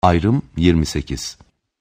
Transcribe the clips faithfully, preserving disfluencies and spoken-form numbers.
Ayrım yirmi sekiz.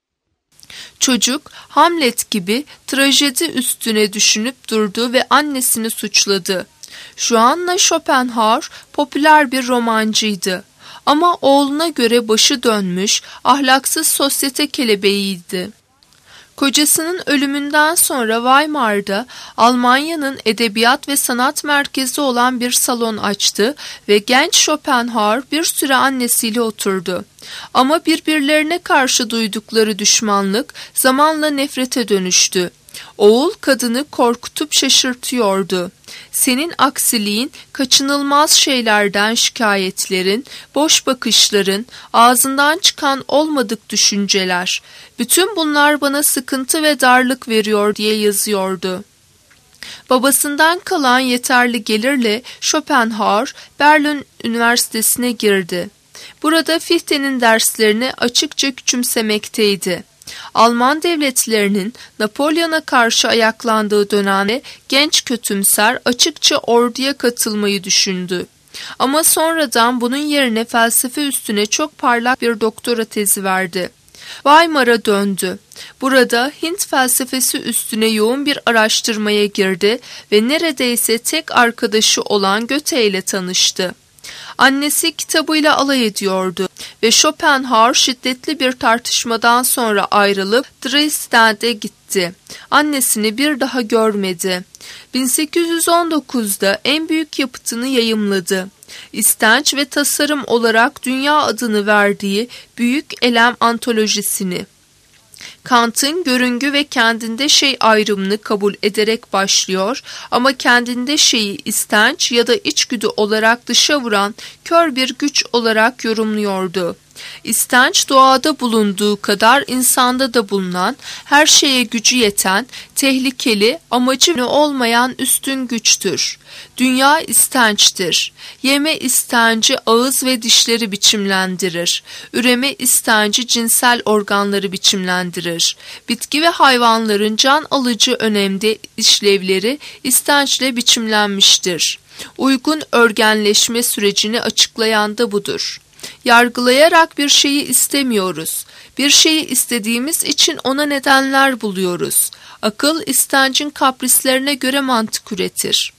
Çocuk Hamlet gibi trajedi üstüne düşünüp durdu ve annesini suçladı. Joanna Schopenhauer popüler bir romancıydı. Ama oğluna göre başı dönmüş, ahlaksız sosyete kelebeğiydi. Kocasının ölümünden sonra Weimar'da Almanya'nın edebiyat ve sanat merkezi olan bir salon açtı ve genç Schopenhauer bir süre annesiyle oturdu. Ama birbirlerine karşı duydukları düşmanlık zamanla nefrete dönüştü. Oğul kadını korkutup şaşırtıyordu. Senin aksiliğin, kaçınılmaz şeylerden şikayetlerin, boş bakışların, ağzından çıkan olmadık düşünceler. Bütün bunlar bana sıkıntı ve darlık veriyor diye yazıyordu. Babasından kalan yeterli gelirle Schopenhauer Berlin Üniversitesi'ne girdi. Burada Fichte'nin derslerini açıkça küçümsemekteydi. Alman devletlerinin Napolyon'a karşı ayaklandığı dönemde genç kötümser açıkça orduya katılmayı düşündü. Ama sonradan bunun yerine felsefe üstüne çok parlak bir doktora tezi verdi. Weimar'a döndü. Burada Hint felsefesi üstüne yoğun bir araştırmaya girdi ve neredeyse tek arkadaşı olan Goethe ile tanıştı. Annesi kitabıyla alay ediyordu ve Schopenhauer şiddetli bir tartışmadan sonra ayrılıp Dresden'e gitti. Annesini bir daha görmedi. bin sekiz yüz on dokuzda en büyük yapıtını yayımladı. İstenç ve tasarım olarak dünya adını verdiği Büyük Elem antolojisini. Kant'ın görüngü ve kendinde şey ayrımını kabul ederek başlıyor ama kendinde şeyi istenç ya da içgüdü olarak dışa vuran kör bir güç olarak yorumluyordu. İstenç doğada bulunduğu kadar insanda da bulunan, her şeye gücü yeten, tehlikeli, amacı olmayan üstün güçtür. Dünya istençtir. Yeme istenci ağız ve dişleri biçimlendirir. Üreme istenci cinsel organları biçimlendirir. Bitki ve hayvanların can alıcı önemde işlevleri istençle biçimlenmiştir. Uygun örgenleşme sürecini açıklayan da budur. Yargılayarak bir şeyi istemiyoruz. Bir şeyi istediğimiz için ona nedenler buluyoruz. Akıl istencin kaprislerine göre mantık üretir.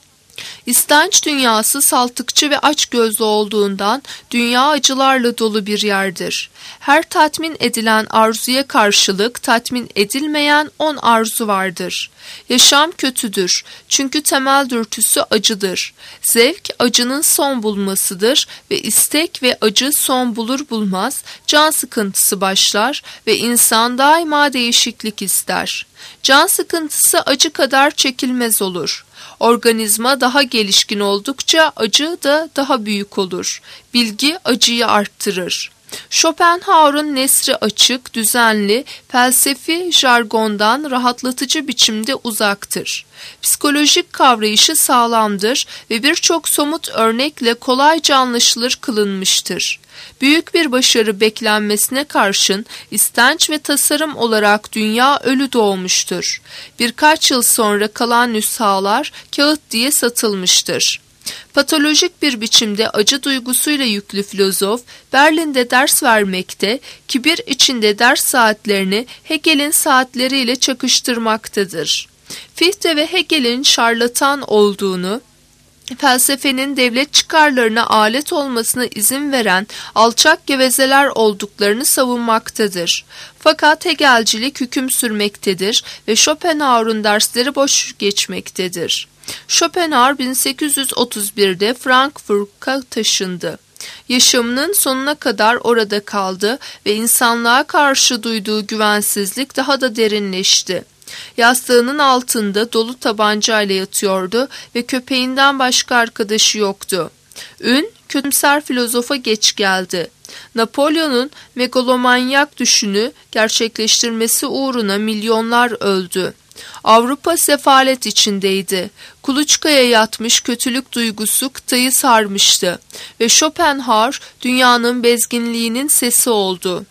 İstenç dünyası saltıkçı ve açgözlü olduğundan dünya acılarla dolu bir yerdir. Her tatmin edilen arzuya karşılık tatmin edilmeyen on arzu vardır. Yaşam kötüdür çünkü temel dürtüsü acıdır. Zevk acının son bulmasıdır ve istek ve acı son bulur bulmaz can sıkıntısı başlar ve insan daima değişiklik ister. Can sıkıntısı acı kadar çekilmez olur. Organizma daha gelişkin oldukça acı da daha büyük olur. Bilgi acıyı arttırır. Schopenhauer'un nesri açık, düzenli, felsefi jargondan rahatlatıcı biçimde uzaktır. Psikolojik kavrayışı sağlamdır ve birçok somut örnekle kolayca anlaşılır kılınmıştır. Büyük bir başarı beklenmesine karşın istenç ve tasarım olarak dünya ölü doğmuştur. Birkaç yıl sonra kalan nüshalar kağıt diye satılmıştır. Patolojik bir biçimde acı duygusuyla yüklü filozof Berlin'de ders vermekte, kibir içinde ders saatlerini Hegel'in saatleriyle çakıştırmaktadır. Fichte ve Hegel'in şarlatan olduğunu, felsefenin devlet çıkarlarına alet olmasına izin veren alçak gevezeler olduklarını savunmaktadır. Fakat Hegelcilik hüküm sürmektedir ve Schopenhauer'un dersleri boş geçmektedir. Schopenhauer bin sekiz yüz otuz birde Frankfurt'a taşındı. Yaşamının sonuna kadar orada kaldı ve insanlığa karşı duyduğu güvensizlik daha da derinleşti. Yastığının altında dolu tabancayla yatıyordu ve köpeğinden başka arkadaşı yoktu. Ün, kötümser filozofa geç geldi. Napolyon'un megalomanyak düşünü gerçekleştirmesi uğruna milyonlar öldü. Avrupa sefalet içindeydi. Kuluçkaya yatmış kötülük duygusu kıtayı sarmıştı ve Schopenhauer dünyanın bezginliğinin sesi oldu.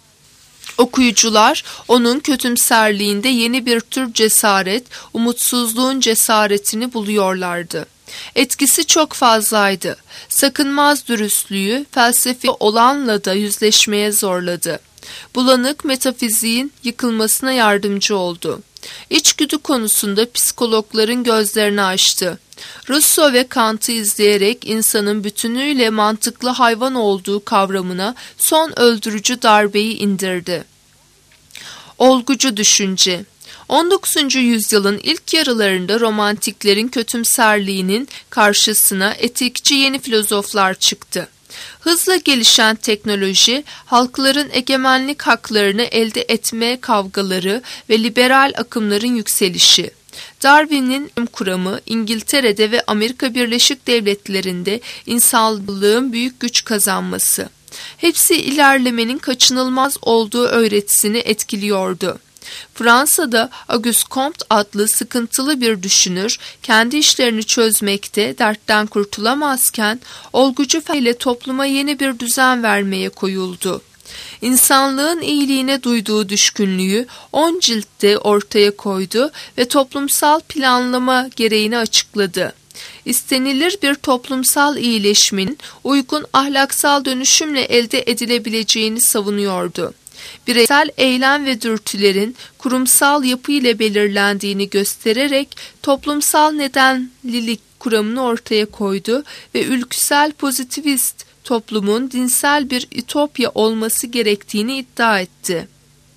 Okuyucular onun kötümserliğinde yeni bir tür cesaret, umutsuzluğun cesaretini buluyorlardı. Etkisi çok fazlaydı. Sakınmaz dürüstlüğü felsefi olanla da yüzleşmeye zorladı. Bulanık metafiziğin yıkılmasına yardımcı oldu. İçgüdü konusunda psikologların gözlerini açtı. Rousseau ve Kant'ı izleyerek insanın bütünüyle mantıklı hayvan olduğu kavramına son öldürücü darbeyi indirdi. Olgucu düşünce. on dokuzuncu yüzyılın ilk yarılarında romantiklerin kötümserliğinin karşısına etikçi yeni filozoflar çıktı. Hızla gelişen teknoloji, halkların egemenlik haklarını elde etme kavgaları ve liberal akımların yükselişi, Darwin'in kuramı, İngiltere'de ve Amerika Birleşik Devletleri'nde insanlığın büyük güç kazanması, hepsi ilerlemenin kaçınılmaz olduğu öğretisini etkiliyordu. Fransa'da Auguste Comte adlı sıkıntılı bir düşünür, kendi işlerini çözmekte dertten kurtulamazken, olgucu ile topluma yeni bir düzen vermeye koyuldu. İnsanlığın iyiliğine duyduğu düşkünlüğü on ciltte ortaya koydu ve toplumsal planlama gereğini açıkladı. İstenilir bir toplumsal iyileşmenin uygun ahlaksal dönüşümle elde edilebileceğini savunuyordu. Bireysel eylem ve dürtülerin kurumsal yapı ile belirlendiğini göstererek toplumsal nedenlilik kuramını ortaya koydu ve ülküsel pozitivist toplumun dinsel bir ütopya olması gerektiğini iddia etti.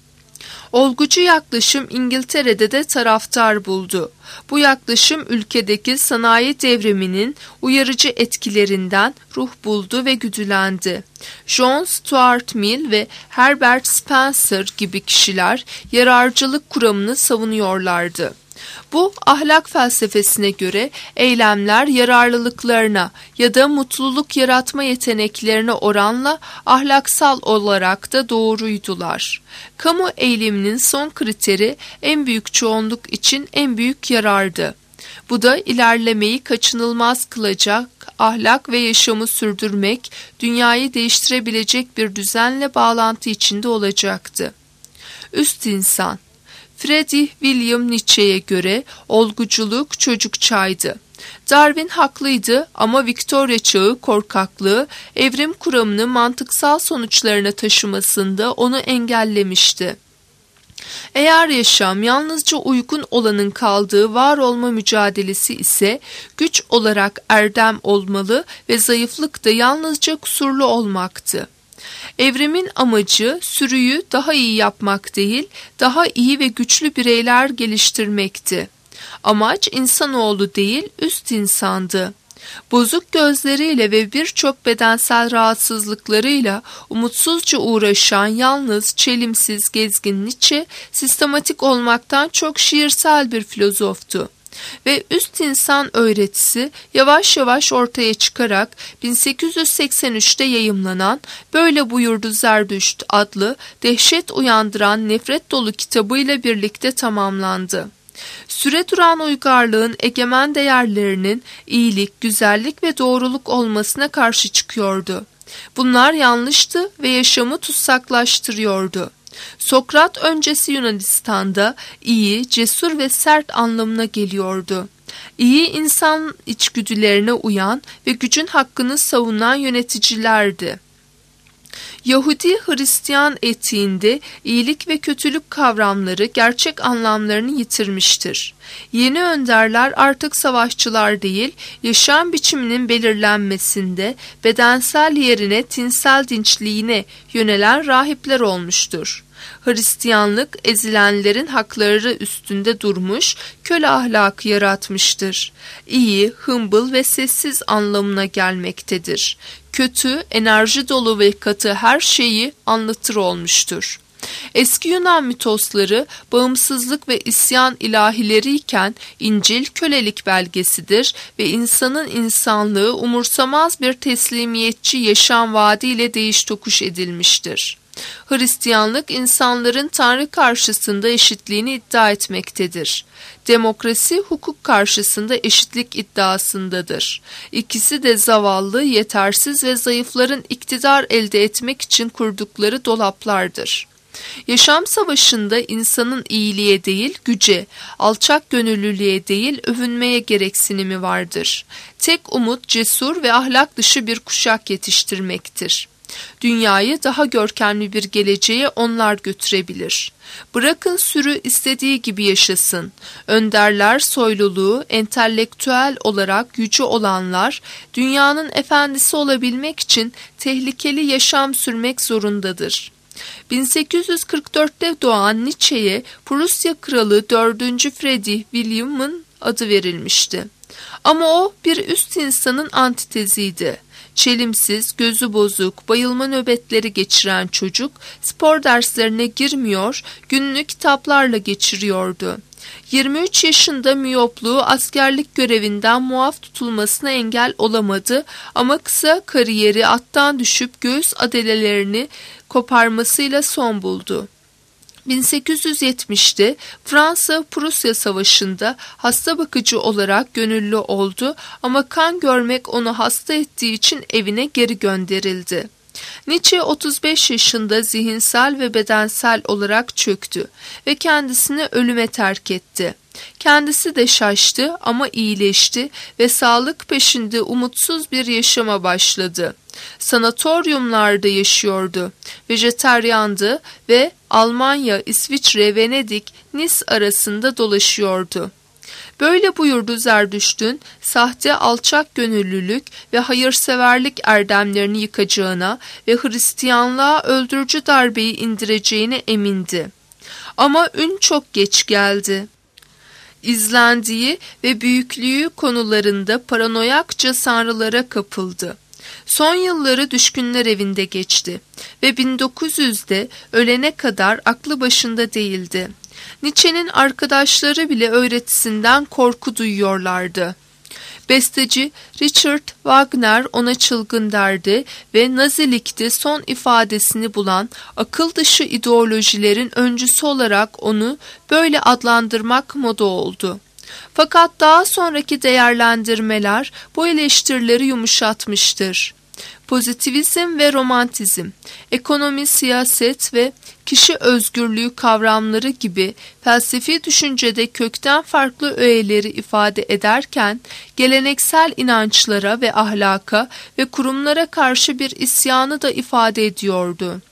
Olgucu yaklaşım İngiltere'de de taraftar buldu. Bu yaklaşım ülkedeki sanayi devriminin uyarıcı etkilerinden ruh buldu ve güdülendi. John Stuart Mill ve Herbert Spencer gibi kişiler yararcılık kuramını savunuyorlardı. Bu ahlak felsefesine göre eylemler yararlılıklarına ya da mutluluk yaratma yeteneklerine oranla ahlaksal olarak da doğruydular. Kamu eyleminin son kriteri en büyük çoğunluk için en büyük yarardı. Bu da ilerlemeyi kaçınılmaz kılacak, ahlak ve yaşamı sürdürmek, dünyayı değiştirebilecek bir düzenle bağlantı içinde olacaktı. Üst insan. Friedrich Wilhelm Nietzsche'ye göre olguculuk çocukçaydı. Darwin haklıydı ama Viktorya çağı korkaklığı evrim kuramını mantıksal sonuçlarına taşımasında onu engellemişti. Eğer yaşam yalnızca uygun olanın kaldığı var olma mücadelesi ise güç olarak erdem olmalı ve zayıflık da yalnızca kusurlu olmaktı. Evrimin amacı sürüyü daha iyi yapmak değil, daha iyi ve güçlü bireyler geliştirmekti. Amaç insanoğlu değil, üst insandı. Bozuk gözleriyle ve birçok bedensel rahatsızlıklarıyla umutsuzca uğraşan yalnız, çelimsiz gezgin Nietzsche, sistematik olmaktan çok şiirsel bir filozoftu. Ve üst insan öğretisi yavaş yavaş ortaya çıkarak bin sekiz yüz seksen üçte yayımlanan Böyle Buyurdu Zerdüşt adlı dehşet uyandıran nefret dolu kitabıyla birlikte tamamlandı. Süre duran uygarlığın egemen değerlerinin iyilik, güzellik ve doğruluk olmasına karşı çıkıyordu. Bunlar yanlıştı ve yaşamı tutsaklaştırıyordu. Sokrat öncesi Yunanistan'da iyi, cesur ve sert anlamına geliyordu. İyi insan içgüdülerine uyan ve gücün hakkını savunan yöneticilerdi. Yahudi Hristiyan etiğinde iyilik ve kötülük kavramları gerçek anlamlarını yitirmiştir. Yeni önderler artık savaşçılar değil, yaşam biçiminin belirlenmesinde bedensel yerine tinsel dinçliğine yönelen rahipler olmuştur. Hristiyanlık ezilenlerin hakları üstünde durmuş, köle ahlakı yaratmıştır. İyi, hımbıl ve sessiz anlamına gelmektedir. Kötü, enerji dolu ve katı her şeyi anlatır olmuştur. Eski Yunan mitosları bağımsızlık ve isyan ilahileriyken İncil kölelik belgesidir ve insanın insanlığı umursamaz bir teslimiyetçi yaşam vaadiyle değiş tokuş edilmiştir. Hristiyanlık insanların Tanrı karşısında eşitliğini iddia etmektedir. Demokrasi hukuk karşısında eşitlik iddiasındadır. İkisi de zavallı, yetersiz ve zayıfların iktidar elde etmek için kurdukları dolaplardır. Yaşam savaşında insanın iyiliğe değil güce, alçak gönüllülüğe değil övünmeye gereksinimi vardır. Tek umut cesur ve ahlak dışı bir kuşak yetiştirmektir. Dünyayı daha görkemli bir geleceğe onlar götürebilir. Bırakın sürü istediği gibi yaşasın. Önderler soyluluğu, entelektüel olarak yüce olanlar, dünyanın efendisi olabilmek için tehlikeli yaşam sürmek zorundadır. bin sekiz yüz kırk dörtte doğan Nietzsche'ye Prusya Kralı dördüncü Friedrich Wilhelm'in adı verilmişti. Ama o bir üst insanın antiteziydi. Çelimsiz, gözü bozuk, bayılma nöbetleri geçiren çocuk spor derslerine girmiyor, günlük kitaplarla geçiriyordu. yirmi üç yaşında miyopluğu askerlik görevinden muaf tutulmasına engel olamadı ama kısa kariyeri attan düşüp göğüs adelelerini koparmasıyla son buldu. bin sekiz yüz yetmişte Fransa-Prusya Savaşı'nda hasta bakıcı olarak gönüllü oldu ama kan görmek onu hasta ettiği için evine geri gönderildi. Nietzsche otuz beş yaşında zihinsel ve bedensel olarak çöktü ve kendisini ölüme terk etti. Kendisi de şaştı ama iyileşti ve sağlık peşinde umutsuz bir yaşama başladı. Sanatoryumlarda yaşıyordu, vejetaryandı ve Almanya, İsviçre, Venedik, Nice arasında dolaşıyordu. Böyle buyurdu Zerdüşt'ün sahte alçak gönüllülük ve hayırseverlik erdemlerini yıkacağına ve Hristiyanlığa öldürücü darbeyi indireceğine emindi. Ama ün çok geç geldi. İzlendiği ve büyüklüğü konularında paranoyakça sanrılara kapıldı. Son yılları düşkünler evinde geçti ve bin dokuz yüzde ölene kadar aklı başında değildi. Nietzsche'nin arkadaşları bile öğretisinden korku duyuyorlardı. Besteci Richard Wagner ona çılgın derdi ve Nazilikte son ifadesini bulan akıl dışı ideolojilerin öncüsü olarak onu böyle adlandırmak moda oldu. Fakat daha sonraki değerlendirmeler bu eleştirileri yumuşatmıştır. Pozitivizm ve romantizm, ekonomi, siyaset ve kişi özgürlüğü kavramları gibi felsefi düşüncede kökten farklı öğeleri ifade ederken, geleneksel inançlara ve ahlaka ve kurumlara karşı bir isyanı da ifade ediyordu.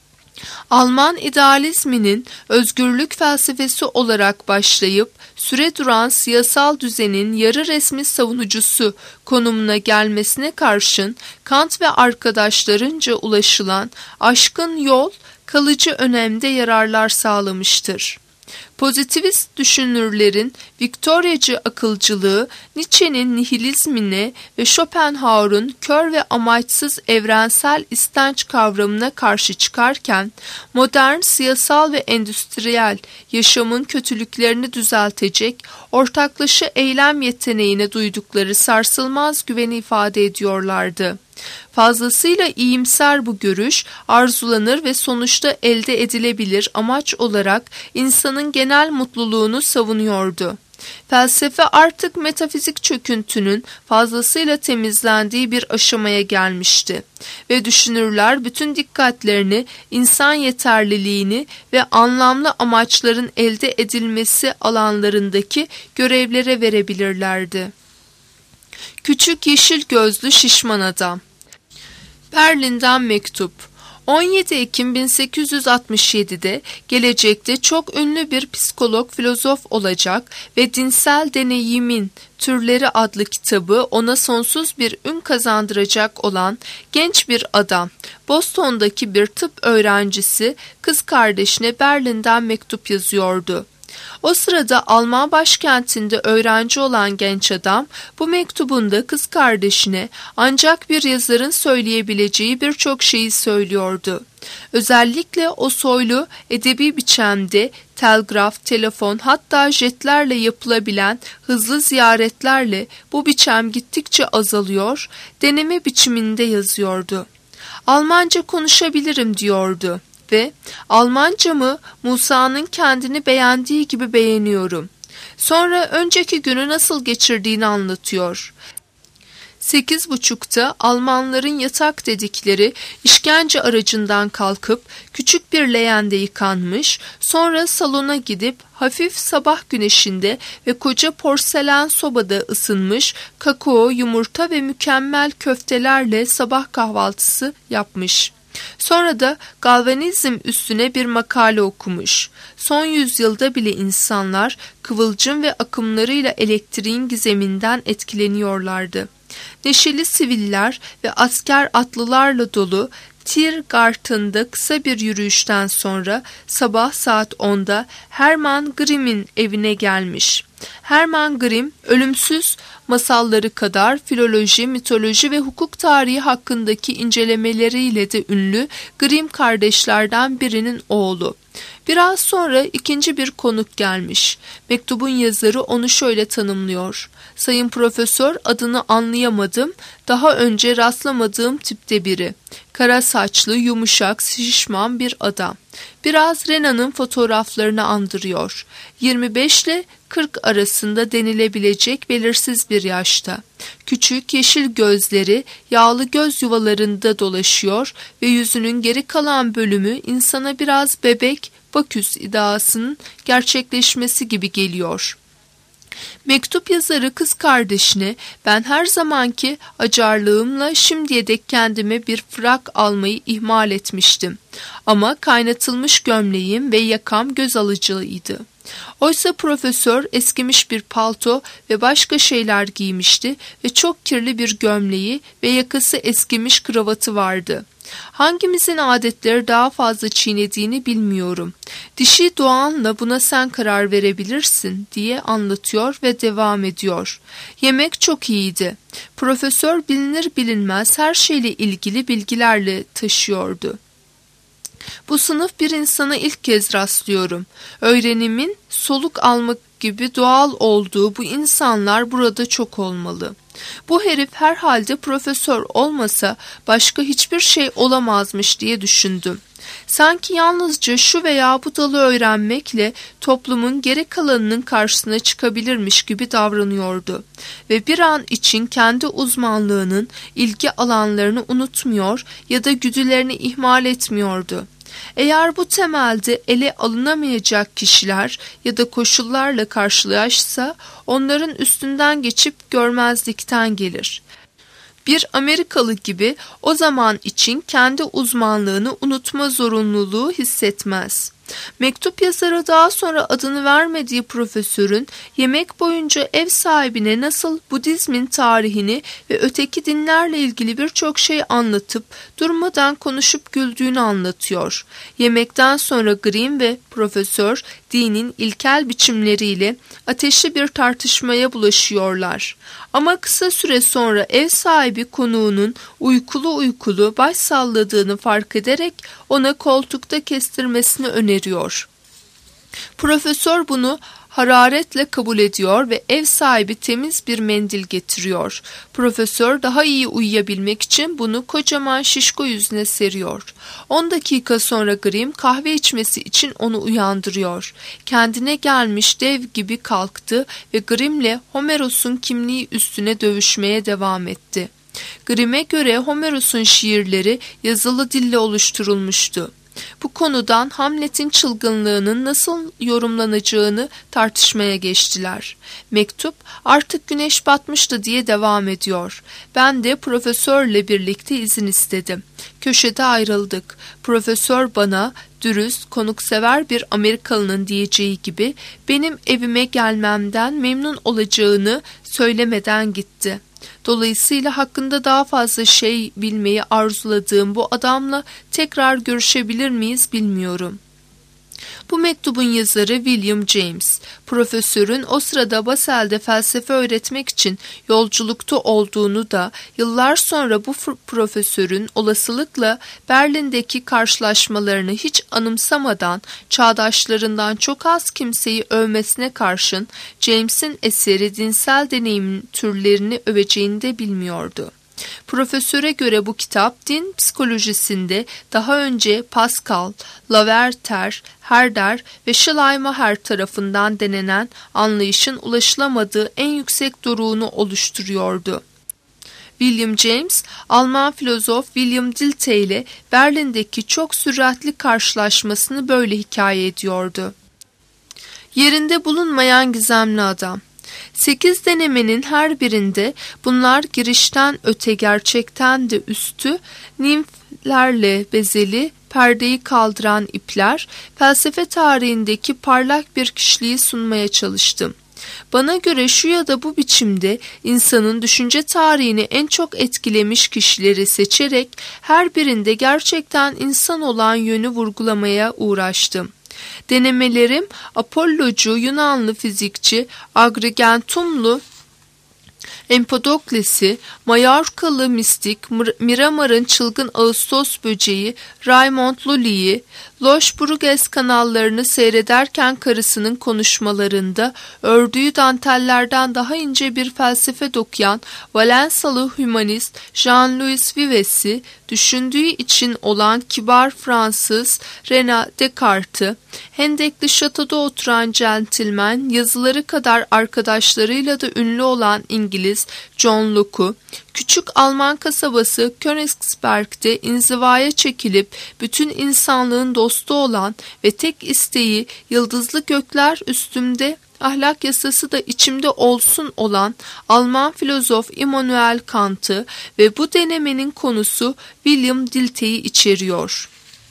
Alman idealizminin özgürlük felsefesi olarak başlayıp süre duran siyasal düzenin yarı resmi savunucusu konumuna gelmesine karşın Kant ve arkadaşlarınca ulaşılan aşkın yol kalıcı önemde yararlar sağlamıştır. Pozitivist düşünürlerin Viktoryacı akılcılığı, Nietzsche'nin nihilizmine ve Schopenhauer'un kör ve amaçsız evrensel istenç kavramına karşı çıkarken, modern, siyasal ve endüstriyel yaşamın kötülüklerini düzeltecek, ortaklaşa eylem yeteneğine duydukları sarsılmaz güveni ifade ediyorlardı. Fazlasıyla iyimser bu görüş, arzulanır ve sonuçta elde edilebilir amaç olarak insanın genel mutluluğunu savunuyordu. Felsefe artık metafizik çöküntünün fazlasıyla temizlendiği bir aşamaya gelmişti ve düşünürler bütün dikkatlerini insan yeterliliğini ve anlamlı amaçların elde edilmesi alanlarındaki görevlere verebilirlerdi. Küçük yeşil gözlü şişman adam. Berlin'den mektup. on yedi Ekim bin sekiz yüz altmış yedi'de gelecekte çok ünlü bir psikolog, filozof olacak ve Dinsel Deneyimin Türleri adlı kitabı ona sonsuz bir ün kazandıracak olan genç bir adam, Boston'daki bir tıp öğrencisi kız kardeşine Berlin'den mektup yazıyordu. O sırada Alman başkentinde öğrenci olan genç adam bu mektubunda kız kardeşine ancak bir yazarın söyleyebileceği birçok şeyi söylüyordu. Özellikle o soylu edebi biçimde telgraf, telefon hatta jetlerle yapılabilen hızlı ziyaretlerle bu biçim gittikçe azalıyor, deneme biçiminde yazıyordu. Almanca konuşabilirim diyordu. Ve Almancamı Musa'nın kendini beğendiği gibi beğeniyorum. Sonra önceki günü nasıl geçirdiğini anlatıyor. Sekiz buçukta Almanların yatak dedikleri işkence aracından kalkıp küçük bir leğende yıkanmış, sonra salona gidip hafif sabah güneşinde ve koca porselen sobada ısınmış kakao, yumurta ve mükemmel köftelerle sabah kahvaltısı yapmış. Sonra da galvanizm üstüne bir makale okumuş. Son yüzyılda bile insanlar kıvılcım ve akımlarıyla elektriğin gizeminden etkileniyorlardı. Neşeli siviller ve asker atlılarla dolu Tiergarten'da kısa bir yürüyüşten sonra sabah saat onda Hermann Grimm'in evine gelmiş. Hermann Grimm, ölümsüz masalları kadar filoloji, mitoloji ve hukuk tarihi hakkındaki incelemeleriyle de ünlü Grimm kardeşlerden birinin oğlu. Biraz sonra ikinci bir konuk gelmiş. Mektubun yazarı onu şöyle tanımlıyor. Sayın Profesör, adını anlayamadım, daha önce rastlamadığım tipte biri. Kara saçlı, yumuşak, şişman bir adam. Biraz Rena'nın fotoğraflarını andırıyor. yirmi beş ile kırk arasında denilebilecek belirsiz bir yaşta. Küçük yeşil gözleri yağlı göz yuvalarında dolaşıyor ve yüzünün geri kalan bölümü insana biraz bebek, Baküs iddiasının gerçekleşmesi gibi geliyor. Mektup yazarı kız kardeşine ben her zamanki acarlığımla şimdiye dek kendime bir frak almayı ihmal etmiştim. Ama kaynatılmış gömleğim ve yakam göz alıcıydı. Oysa profesör eskimiş bir palto ve başka şeyler giymişti ve çok kirli bir gömleği ve yakası eskimiş kravatı vardı. Hangimizin adetleri daha fazla çiğnediğini bilmiyorum. Dişi Doğan'la buna sen karar verebilirsin diye anlatıyor ve devam ediyor. Yemek çok iyiydi. Profesör bilinir bilinmez her şeyle ilgili bilgilerle taşıyordu. Bu sınıf bir insana ilk kez rastlıyorum. Öğrenimin soluk almak gibi doğal olduğu bu insanlar burada çok olmalı. Bu herif herhalde profesör olmasa başka hiçbir şey olamazmış diye düşündüm. Sanki yalnızca şu veya bu dalı öğrenmekle toplumun geri kalanının karşısına çıkabilirmiş gibi davranıyordu. Ve bir an için kendi uzmanlığının ilgi alanlarını unutmuyor ya da güdülerini ihmal etmiyordu. Eğer bu temelde ele alınamayacak kişiler ya da koşullarla karşılaşsa onların üstünden geçip görmezlikten gelir. Bir Amerikalı gibi o zaman için kendi uzmanlığını unutma zorunluluğu hissetmez. Mektup yazarı daha sonra adını vermediği profesörün yemek boyunca ev sahibine nasıl Budizmin tarihini ve öteki dinlerle ilgili birçok şey anlatıp durmadan konuşup güldüğünü anlatıyor. Yemekten sonra Grimm ve profesör dinin ilkel biçimleriyle ateşli bir tartışmaya bulaşıyorlar. Ama kısa süre sonra ev sahibi konuğunun uykulu uykulu baş salladığını fark ederek ona koltukta kestirmesini öneriyor. Profesör bunu hararetle kabul ediyor ve ev sahibi temiz bir mendil getiriyor. Profesör daha iyi uyuyabilmek için bunu kocaman şişko yüzüne seriyor. On dakika sonra Grimm kahve içmesi için onu uyandırıyor. Kendine gelmiş dev gibi kalktı ve Grimm'le Homeros'un kimliği üstüne dövüşmeye devam etti. Grimm'e göre Homeros'un şiirleri yazılı dille oluşturulmuştu. Bu konudan Hamlet'in çılgınlığının nasıl yorumlanacağını tartışmaya geçtiler. Mektup artık güneş batmıştı diye devam ediyor. Ben de profesörle birlikte izin istedim. Köşede ayrıldık. Profesör bana dürüst, konuksever bir Amerikalının diyeceği gibi benim evime gelmemden memnun olacağını söylemeden gitti. Dolayısıyla hakkında daha fazla şey bilmeyi arzuladığım bu adamla tekrar görüşebilir miyiz bilmiyorum. Bu mektubun yazarı William James. Profesörün o sırada Basel'de felsefe öğretmek için yolculukta olduğunu da yıllar sonra bu profesörün olasılıkla Berlin'deki karşılaşmalarını hiç anımsamadan çağdaşlarından çok az kimseyi övmesine karşın James'in eseri dinsel deneyimin türlerini öveceğini de bilmiyordu. Profesöre göre bu kitap din psikolojisinde daha önce Pascal, Lavater, Herder ve Schleiermacher tarafından denenen anlayışın ulaşılamadığı en yüksek doruğunu oluşturuyordu. William James, Alman filozof William Dilthey ile Berlin'deki çok süratli karşılaşmasını böyle hikaye ediyordu. Yerinde bulunmayan gizemli adam. Sekiz denemenin her birinde bunlar girişten öte gerçekten de üstü, nimflerle bezeli, perdeyi kaldıran ipler, felsefe tarihindeki parlak bir kişiliği sunmaya çalıştım. Bana göre şu ya da bu biçimde insanın düşünce tarihini en çok etkilemiş kişileri seçerek her birinde gerçekten insan olan yönü vurgulamaya uğraştım. Denemelerim Apollocu Yunanlı fizikçi Agrigentumlu Empedokles'i, Mallorcalı mistik Miramar'ın çılgın Ağustos böceği Raymond Lully'yi, Loş Bruges kanallarını seyrederken karısının konuşmalarında ördüğü dantellerden daha ince bir felsefe dokuyan Valensalı hümanist Jean-Louis Vives'i, düşündüğü için olan kibar Fransız René Descartes'i, Hendekli Şato'da oturan centilmen, yazıları kadar arkadaşlarıyla da ünlü olan İngiliz John Locke'u, küçük Alman kasabası Königsberg'de inzivaya çekilip bütün insanlığın dostu olan ve tek isteği yıldızlı gökler üstümde, ahlak yasası da içimde olsun olan Alman filozof Immanuel Kant'ı ve bu denemenin konusu William Dilthey'i içeriyor.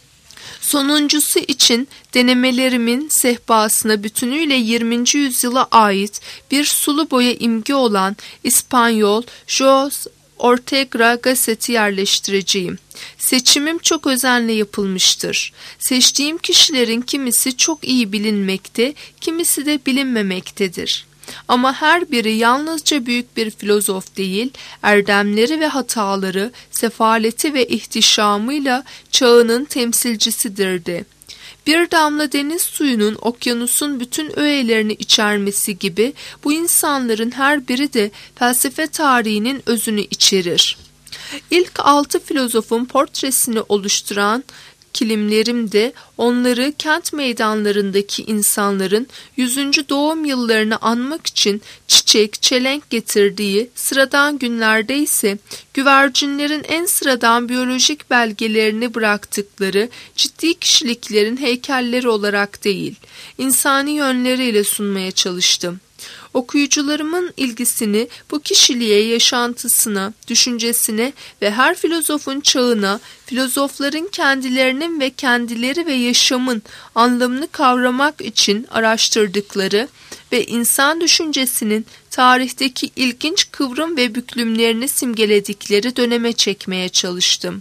Sonuncusu için denemelerimin sehpasına bütünüyle yirminci yüzyıla ait bir sulu boya imge olan İspanyol Jos Ortega Gasset'i yerleştireceğim. Seçimim çok özenle yapılmıştır. Seçtiğim kişilerin kimisi çok iyi bilinmekte, kimisi de bilinmemektedir. Ama her biri yalnızca büyük bir filozof değil, erdemleri ve hataları, sefaleti ve ihtişamıyla çağının temsilcisidirdi. Bir damla deniz suyunun okyanusun bütün öğelerini içermesi gibi bu insanların her biri de felsefe tarihinin özünü içerir. İlk altı filozofun portresini oluşturan kilimlerimde onları kent meydanlarındaki insanların yüzüncü doğum yıllarını anmak için çiçek, çelenk getirdiği sıradan günlerde ise güvercinlerin en sıradan biyolojik belgelerini bıraktıkları ciddi kişiliklerin heykelleri olarak değil, insani yönleriyle sunmaya çalıştım. Okuyucularımın ilgisini bu kişiliğe, yaşantısına, düşüncesine ve her filozofun çağına, filozofların kendilerinin ve kendileri ve yaşamın anlamını kavramak için araştırdıkları ve insan düşüncesinin tarihteki ilginç kıvrım ve büklümlerini simgeledikleri döneme çekmeye çalıştım.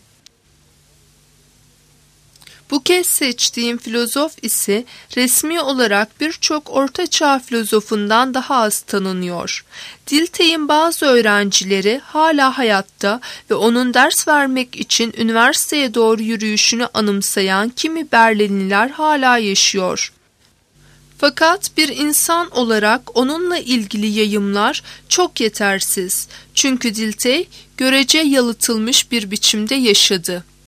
Bu kez seçtiğim filozof ise resmi olarak birçok ortaçağ filozofundan daha az tanınıyor. Dilthey'in bazı öğrencileri hala hayatta ve onun ders vermek için üniversiteye doğru yürüyüşünü anımsayan kimi Berlinliler hala yaşıyor. Fakat bir insan olarak onunla ilgili yayımlar çok yetersiz. Çünkü Dilthey görece yalıtılmış bir biçimde yaşadı.